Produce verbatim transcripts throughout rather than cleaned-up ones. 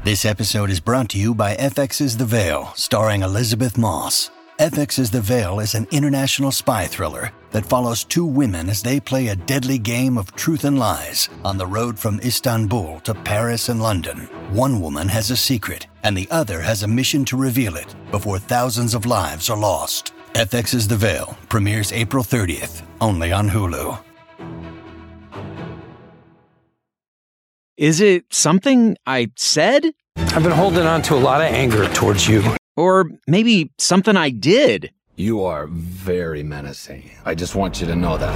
This episode is brought to you by F X's The Veil, starring Elizabeth Moss. F X's The Veil is an international spy thriller that follows two women as they play a deadly game of truth and lies on the road from Istanbul to Paris and London. One woman has a secret, and the other has a mission to reveal it before thousands of lives are lost. F X's The Veil premieres April thirtieth, only on Hulu. Is it something I said? I've been holding on to a lot of anger towards you. Or maybe something I did. You are very menacing. I just want you to know that.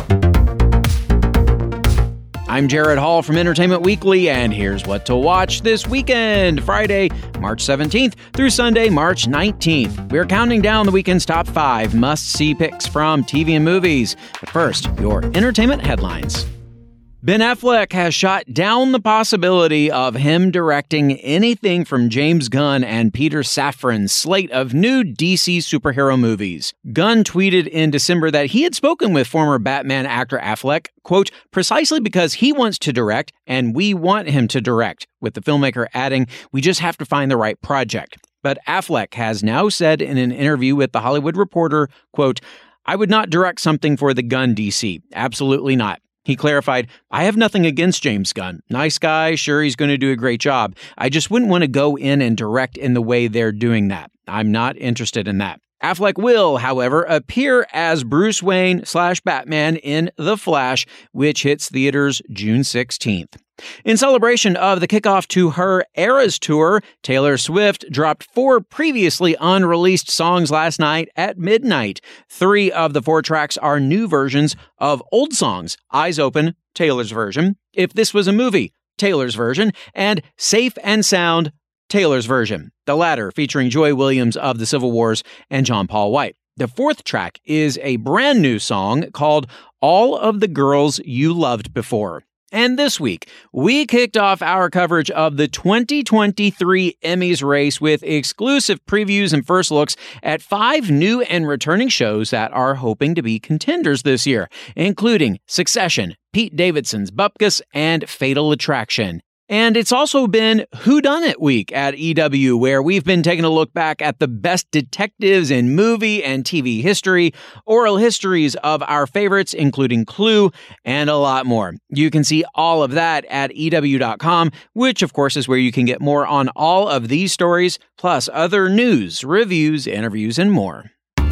I'm Jared Hall from Entertainment Weekly, and here's what to watch this weekend. Friday, March seventeenth through Sunday, March nineteenth. We're counting down the weekend's top five must-see picks from T V and movies. But first, your entertainment headlines. Ben Affleck has shot down the possibility of him directing anything from James Gunn and Peter Safran's slate of new D C superhero movies. Gunn tweeted in December that he had spoken with former Batman actor Affleck, quote, precisely because he wants to direct and we want him to direct, with the filmmaker adding, we just have to find the right project. But Affleck has now said in an interview with The Hollywood Reporter, quote, I would not direct something for the Gunn D C. Absolutely not. He clarified, I have nothing against James Gunn. Nice guy, sure he's going to do a great job. I just wouldn't want to go in and direct in the way they're doing that. I'm not interested in that. Affleck will, however, appear as Bruce Wayne slash Batman in The Flash, which hits theaters June sixteenth. In celebration of the kickoff to her Eras Tour, Taylor Swift dropped four previously unreleased songs last night at midnight. Three of the four tracks are new versions of old songs. Eyes Open, Taylor's version. If This Was a Movie, Taylor's version. And Safe and Sound, Taylor's version. The latter featuring Joy Williams of the Civil Wars and John Paul White. The fourth track is a brand new song called All of the Girls You Loved Before. And this week, we kicked off our coverage of the twenty twenty-three Emmys race with exclusive previews and first looks at five new and returning shows that are hoping to be contenders this year, including Succession, Pete Davidson's Bupkis, and Fatal Attraction. And it's also been Whodunit Week at E W, where we've been taking a look back at the best detectives in movie and T V history, oral histories of our favorites, including Clue, and a lot more. You can see all of that at E W dot com, which of course is where you can get more on all of these stories, plus other news, reviews, interviews, and more.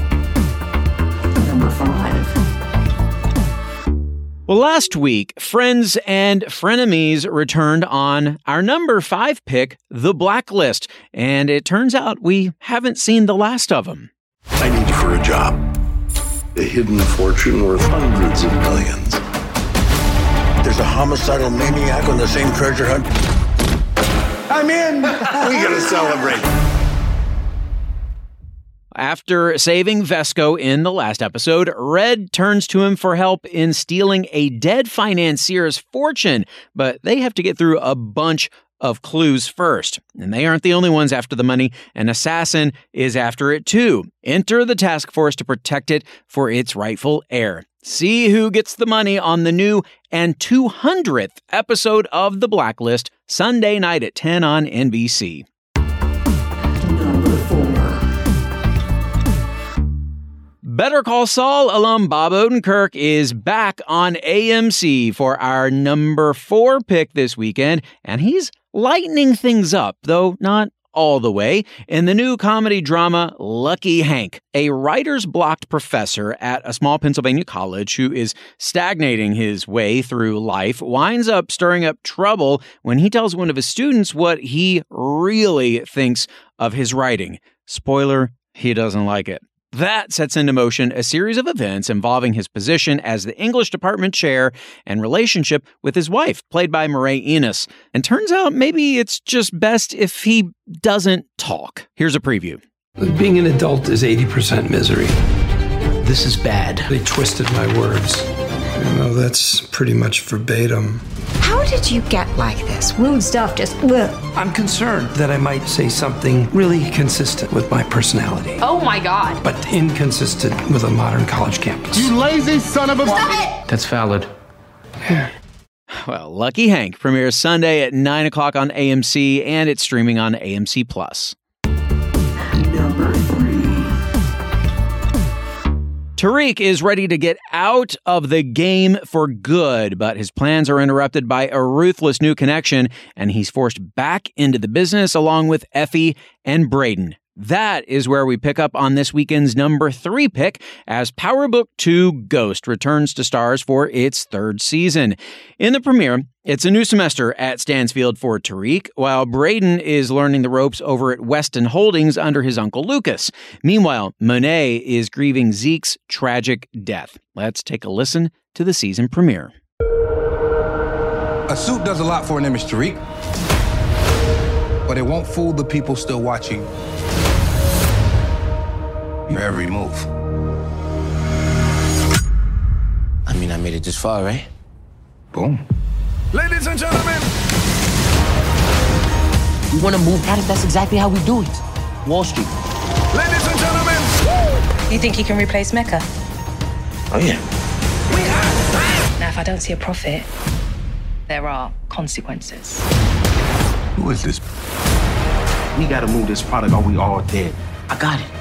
Number five. Well, last week, Friends and Frenemies returned on our number five pick, The Blacklist, and it turns out we haven't seen the last of them. I need you for a job. A hidden fortune worth hundreds of millions. There's a homicidal maniac on the same treasure hunt. I'm in! We gotta celebrate. After saving Vesco in the last episode, Red turns to him for help in stealing a dead financier's fortune, but they have to get through a bunch of clues first. And they aren't the only ones after the money. An assassin is after it too. Enter the task force to protect it for its rightful heir. See who gets the money on the new and two hundredth episode of The Blacklist, Sunday night at ten on N B C. Number four. Better Call Saul alum Bob Odenkirk is back on A M C for our number four pick this weekend, and he's lightening things up, though not all the way, in the new comedy drama Lucky Hank. A writer's blocked professor at a small Pennsylvania college who is stagnating his way through life winds up stirring up trouble when he tells one of his students what he really thinks of his writing. Spoiler, he doesn't like it. That sets into motion a series of events involving his position as the English department chair and relationship with his wife, played by Mireille Enos. And turns out maybe it's just best if he doesn't talk. Here's a preview. Being an adult is eighty percent misery. This is bad. They twisted my words. You know, that's pretty much verbatim. How did you get like this? Rude stuff, just ugh. I'm concerned that I might say something really consistent with my personality. Oh my God. But inconsistent with a modern college campus. You lazy son of a... Stop it! That's valid. Yeah. Well, Lucky Hank premieres Sunday at nine o'clock on A M C, and it's streaming on A M C Plus. Number three. Tariq is ready to get out of the game for good, but his plans are interrupted by a ruthless new connection, and he's forced back into the business along with Effie and Braden. That is where we pick up on this weekend's number three pick as Power Book two Ghost returns to stars for its third season. In the premiere, it's a new semester at Stansfield for Tariq, while Braden is learning the ropes over at Weston Holdings under his uncle Lucas. Meanwhile, Monet is grieving Zeke's tragic death. Let's take a listen to the season premiere. A suit does a lot for an image, Tariq, but it won't fool the people still watching your every move. I mean, I made it this far, right? Boom. Ladies and gentlemen! We want to move product, that's exactly how we do it. Wall Street. Ladies and gentlemen! You think he can replace Mecca? Oh, yeah. Now, if I don't see a profit, there are consequences. Who is this? We got to move this product or we all dead. I got it.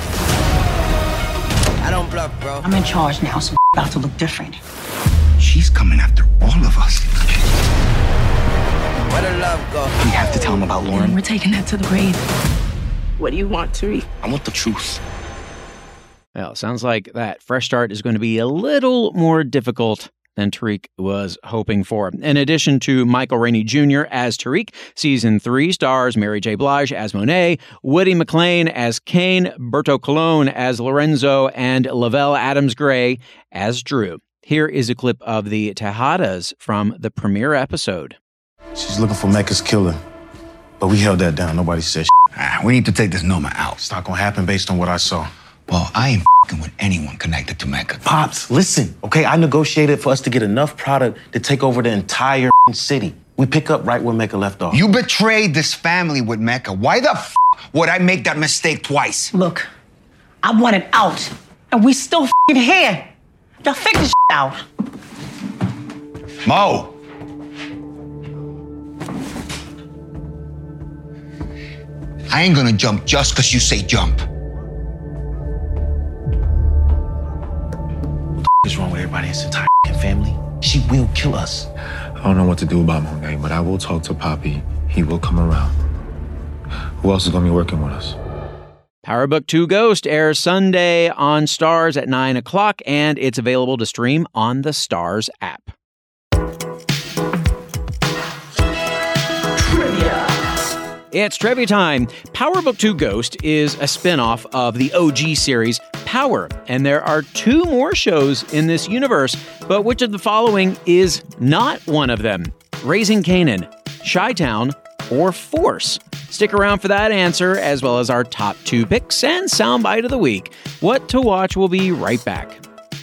I don't bluff, bro. I'm in charge now, so about to look different. She's coming after all of us. Where the love go? We have to tell him about Lauren. We're taking that to the grave. What do you want, Tariq? I want the truth. Well, sounds like that fresh start is going to be a little more difficult than Tariq was hoping for. In addition to Michael Rainey Junior as Tariq, season three stars Mary J. Blige as Monet, Woody McLean as Kane, Berto Colon as Lorenzo, and Lavelle Adams-Gray as Drew. Here is a clip of the Tejadas from the premiere episode. She's looking for Mecca's killer, but we held that down. Nobody said shit. Ah, we need to take this Noma out. It's not gonna happen based on what I saw. Well, I ain't f***ing with anyone connected to Mecca. Pops, listen, okay? I negotiated for us to get enough product to take over the entire city. We pick up right where Mecca left off. You betrayed this family with Mecca. Why the f*** would I make that mistake twice? Look, I want it out, and we still f***ing here. Y'all figure this shit out. Mo! I ain't gonna jump just because you say jump. What is wrong with everybody in this entire family? She will kill us. I don't know what to do about Monet, but I will talk to Poppy. He will come around. Who else is gonna be working with us? Power Book two Ghost airs Sunday on Starz at nine o'clock, and it's available to stream on the Starz app. It's trivia time. Power Book two Ghost is a spin-off of the O G series Power, and there are two more shows in this universe, but which of the following is not one of them? Raising Kanan, Chi-Town, or Force? Stick around for that answer, as well as our top two picks and soundbite of the week. What to Watch will be right back.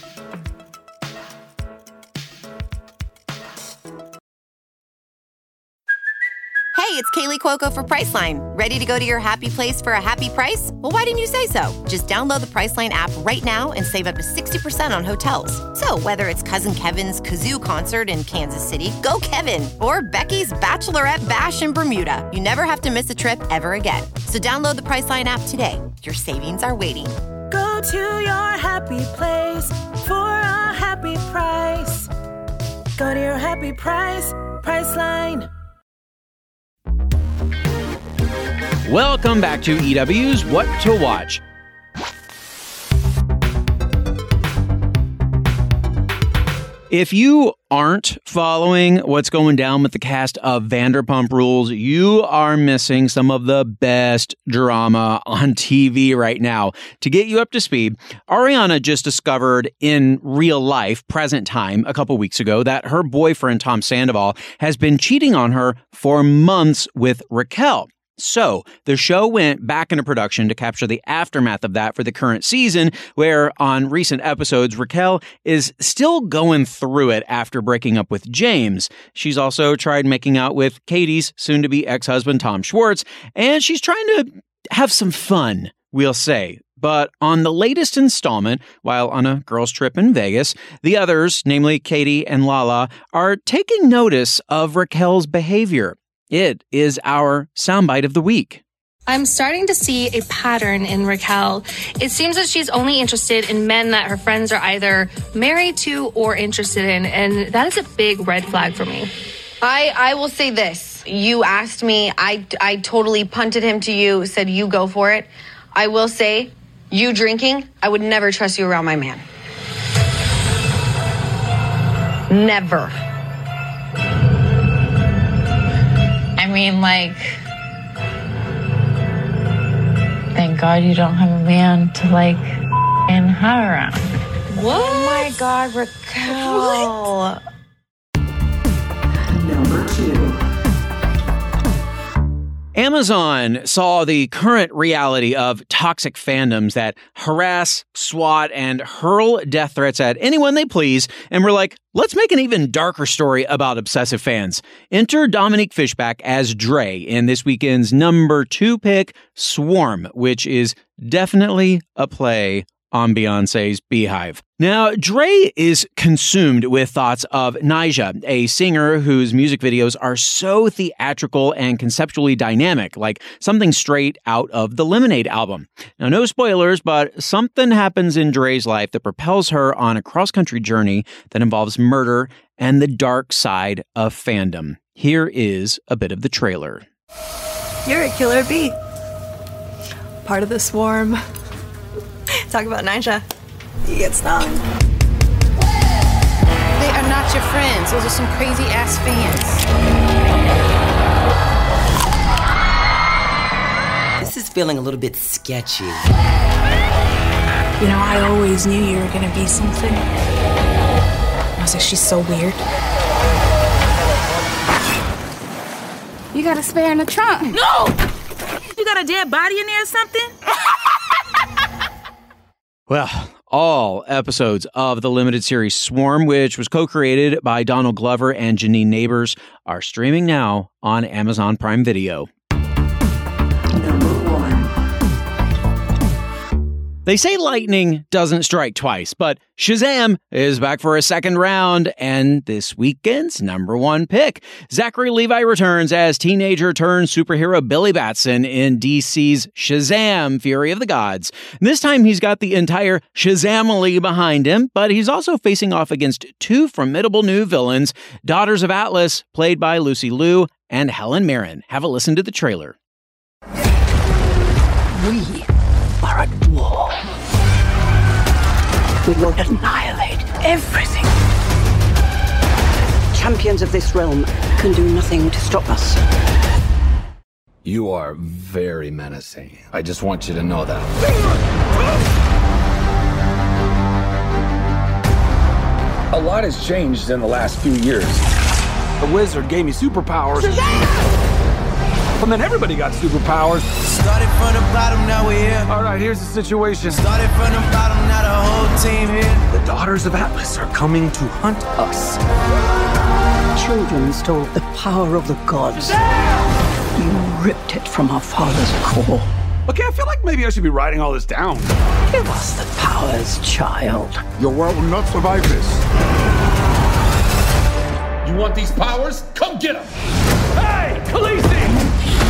Hey, it's Kaylee Cuoco for Priceline. Ready to go to your happy place for a happy price? Well, why didn't you say so? Just download the Priceline app right now and save up to sixty percent on hotels. So whether it's Cousin Kevin's Kazoo Concert in Kansas City, go Kevin, or Becky's Bachelorette Bash in Bermuda, you never have to miss a trip ever again. So download the Priceline app today. Your savings are waiting. Go to your happy place for a happy price. Go to your happy price, Priceline. Welcome back to E W's What to Watch. If you aren't following what's going down with the cast of Vanderpump Rules, you are missing some of the best drama on T V right now. To get you up to speed, Ariana just discovered in real life, present time, a couple weeks ago, that her boyfriend, Tom Sandoval, has been cheating on her for months with Raquel. So the show went back into production to capture the aftermath of that for the current season, where on recent episodes, Raquel is still going through it after breaking up with James. She's also tried making out with Katie's soon-to-be ex-husband, Tom Schwartz, and she's trying to have some fun, we'll say. But on the latest installment, while on a girls' trip in Vegas, the others, namely Katie and Lala, are taking notice of Raquel's behavior. It is our soundbite of the week. I'm starting to see a pattern in Raquel. It seems that she's only interested in men that her friends are either married to or interested in, and that is a big red flag for me. I, I will say this. You asked me, I, I totally punted him to you, said you go for it. I will say, you drinking, I would never trust you around my man. Never. I mean, like, thank God you don't have a man to, like, and her around. What? Oh, my God, Raquel. What? Number two. Amazon saw the current reality of toxic fandoms that harass, swat, and hurl death threats at anyone they please, and were like, let's make an even darker story about obsessive fans. Enter Dominique Fishback as Dre in this weekend's number two pick, Swarm, which is definitely a play on Beyonce's Beehive. Now, Dre is consumed with thoughts of Nyjah, a singer whose music videos are so theatrical and conceptually dynamic, like something straight out of the Lemonade album. Now, no spoilers, but something happens in Dre's life that propels her on a cross-country journey that involves murder and the dark side of fandom. Here is a bit of the trailer. You're a killer bee. Part of the swarm. Talk about Nyjah. You get stung. They are not your friends. Those are some crazy ass fans. This is feeling a little bit sketchy. You know, I always knew you were gonna be something. I was like, she's so weird. You got a spare in the trunk. No! You got a dead body in there or something? Well, all episodes of the limited series Swarm, which was co-created by Donald Glover and Janine Neighbors, are streaming now on Amazon Prime Video. Number one. They say lightning doesn't strike twice, but Shazam is back for a second round, and this weekend's number one pick. Zachary Levi returns as teenager turned superhero Billy Batson in D C's Shazam! Fury of the Gods. This time he's got the entire Shazamily behind him, but he's also facing off against two formidable new villains, Daughters of Atlas, played by Lucy Liu, and Helen Mirren. Have a listen to the trailer. We are at war. We will annihilate everything. Champions of this realm can do nothing to stop us. You are very menacing. I just want you to know that. A lot has changed in the last few years. The wizard gave me superpowers. And then everybody got superpowers. Started from the bottom, now we're here. All right, here's the situation. Started from the bottom, now the whole team here. The Daughters of Atlas are coming to hunt us. Children stole the power of the gods. You ripped it from our father's core. Okay, I feel like maybe I should be writing all this down. Give us the powers, child. Your world will not survive this. You want these powers? Come get them! Hey, Khaleesi!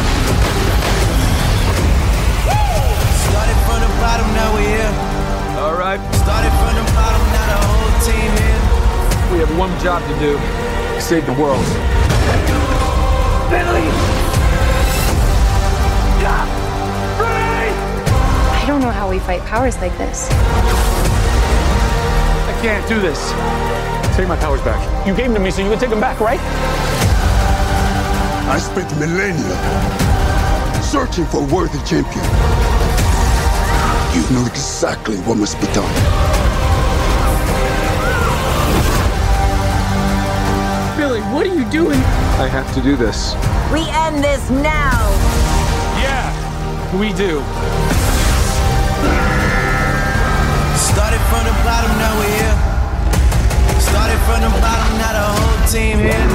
Started from the bottom, now we're here. All right. Started from the bottom, now the whole team here. We have one job to do. Save the world. Billy! I don't know how we fight powers like this. I can't do this. Take my powers back. You gave them to me so you could take them back, right? I spent millennia searching for a worthy champion. You know exactly what must be done. Billy, what are you doing? I have to do this. We end this now. Yeah, we do. Started from the bottom, now we're here. Started from the bottom, now the whole team here.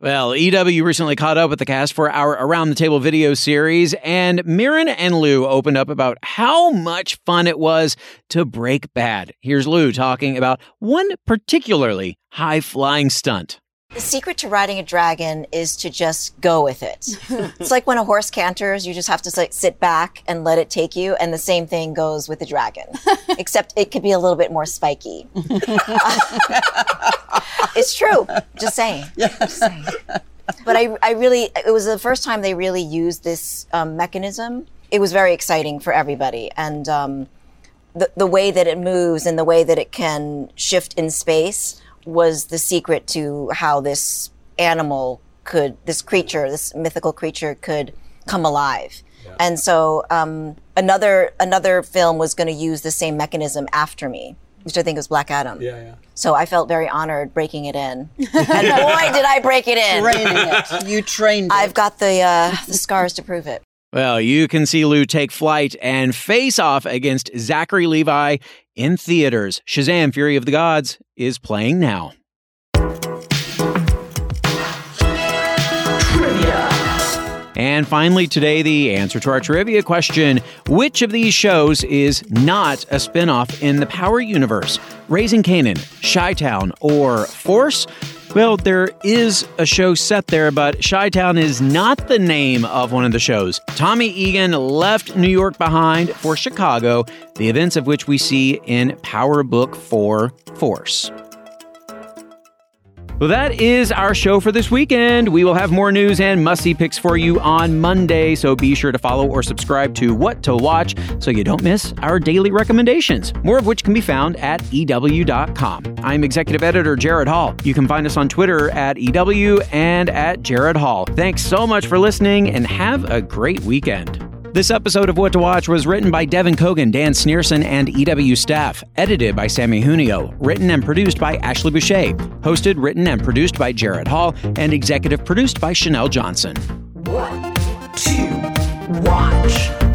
Well, E W recently caught up with the cast for our Around the Table video series, and Mirren and Lou opened up about how much fun it was to break bad. Here's Lou talking about one particularly high-flying stunt. The secret to riding a dragon is to just go with it. It's like when a horse canters, you just have to like sit back and let it take you, and the same thing goes with the dragon, except it could be a little bit more spiky. It's true. Just saying. Just saying. But I, I really, it was the first time they really used this um, mechanism. It was very exciting for everybody, and um, the the way that it moves and the way that it can shift in space was the secret to how this animal could, this creature, this mythical creature could come alive. Yeah. And so um, another another film was going to use the same mechanism after me, which I think was Black Adam. Yeah, yeah. So I felt very honored breaking it in. And boy, did I break it in. Training it. You trained it. I've got the uh, the scars to prove it. Well, you can see Lou take flight and face off against Zachary Levi in theaters. Shazam! Fury of the Gods is playing now. Trivia. And finally today, the answer to our trivia question. Which of these shows is not a spinoff in the Power universe? Raising Kanan, Chi-Town, or Force? Well, there is a show set there, but Chi-Town is not the name of one of the shows. Tommy Egan left New York behind for Chicago, the events of which we see in Power Book four, Force. Well, that is our show for this weekend. We will have more news and must-see picks for you on Monday, so be sure to follow or subscribe to What to Watch so you don't miss our daily recommendations, more of which can be found at E W dot com. I'm Executive Editor Jared Hall. You can find us on Twitter at E W and at Jared Hall. Thanks so much for listening, and have a great weekend. This episode of What to Watch was written by Devin Kogan, Dan Sneerson, and E W staff. Edited by Sammy Junio. Written and produced by Ashley Boucher. Hosted, written, and produced by Jared Hall. And executive produced by Chanel Johnson. What to Watch.